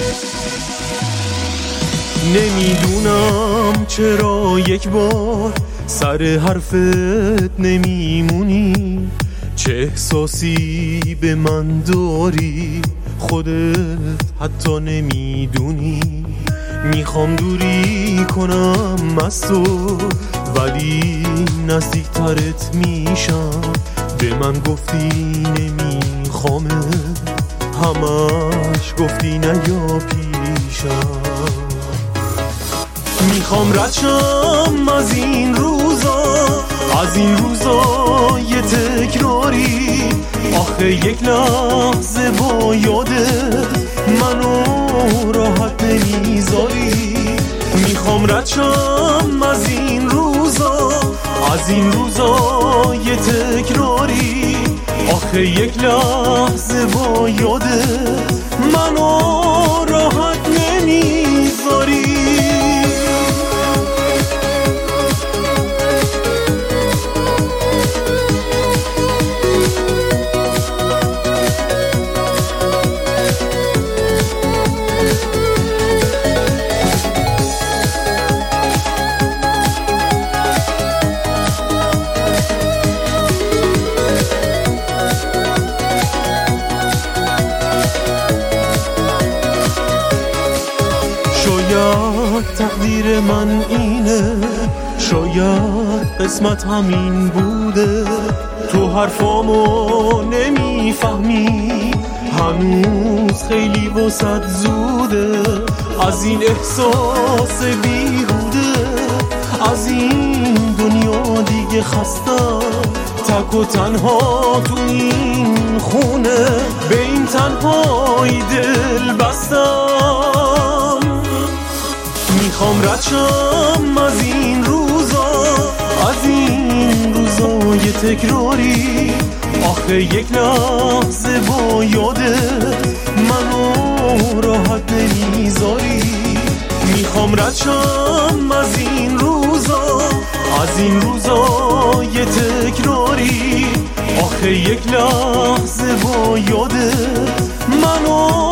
نمیدونم چرا یک بار سر حرفت نمیمونی، چه احساسی به من داری خودت حتی نمیدونی. میخوام دوری کنم از تو ولی نزدیکترت میشم. به من گفتی نمیخوامت، همش گفتی نیا پیشم. میخوام رد شم از این روزا یه تکراری. آخه یک لحظه با یادت منو راحت نمیذاری. میخوام رد شم از این روزا یه تکراری. آخه یک لحظه با یادت منو راحت نمیذاری. شاید تقدیر من اینه، شاید قسمت همین بوده. تو حرفامو نمیفهمی، هنوز خیلی واسط زوده. از این احساس بیهوده، از این دنیا دیگه خستم. تک و تنها تو این خونه، به این تنهایی دل بستم. میخوام رد شم از این روزا یه تکراری. آخه یک لحظه با یادت منو راحت نمیذاری. میخوام رد شم از این روزا یه تکراری. آخه یک لحظه با یادت منو